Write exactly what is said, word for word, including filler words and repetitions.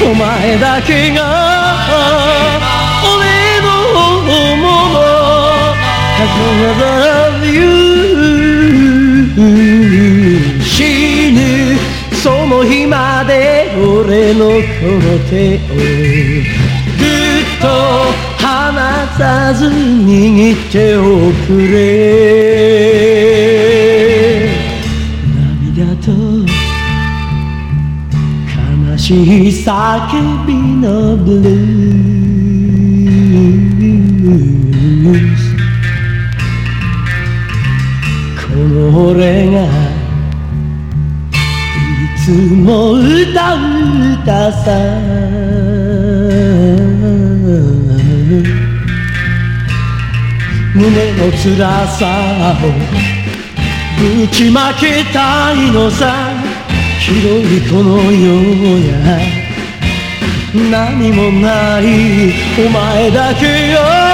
お前だけが俺のもの As long as I love you 死ぬその日まで俺のこの手をぐっと離さず握っておくれ涙と悲しい叫びのブルースこの俺がいつも歌う歌さ胸の辛さをぶちまけたいのさ広いこの世や何もないお前だけよ